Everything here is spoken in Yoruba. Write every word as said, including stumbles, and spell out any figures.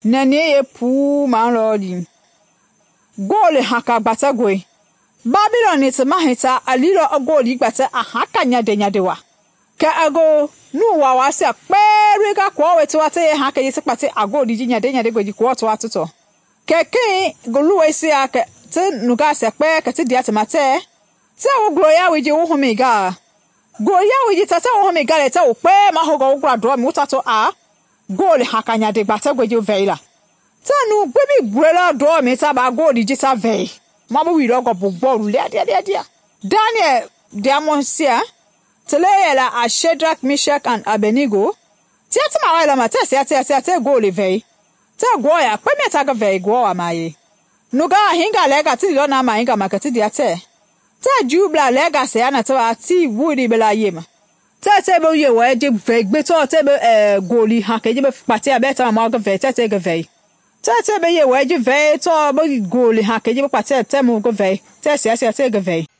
Nene ye pu man lodi. Gole haka batagwe. Babylon is a mahita a little a goli bata a haka nyade nyadewa. Ka ago nu wa wase a periga kwa to ate haka yese pate ago di nyade nyade gwe di kwa to atoto. Ke ke golu ese aka te nuga se pe ka te diate mate. Te wo gloya we je wo homega. Goya we je tata wo homega le te wo pe ma hogo wo gradro mi utato a. Gole haka nyade batagwe je veila. Tanu baby gwela do me ta ba go digital vey. Mama we rogo bugbo le dia dia dia. Daniel Diamonsia Telela a Shadrach, Meshach and Abednego. Tiata ma wala ma ta se ta se ta go le vey. Ta go ya pe me ta ga vey go amaye. Nuga hinga lega ti lo na ma hinga makati dia te. Ta jubla lega se ana ta ti wudi bela yema. Ta te bo ye wa de vey gbe to te be eh goli ha ke je be pati abeta ma ga vey ta te ga vey. Tete be ye waji ve to bo goli ha ke je pate te mu go ve te se se te go ve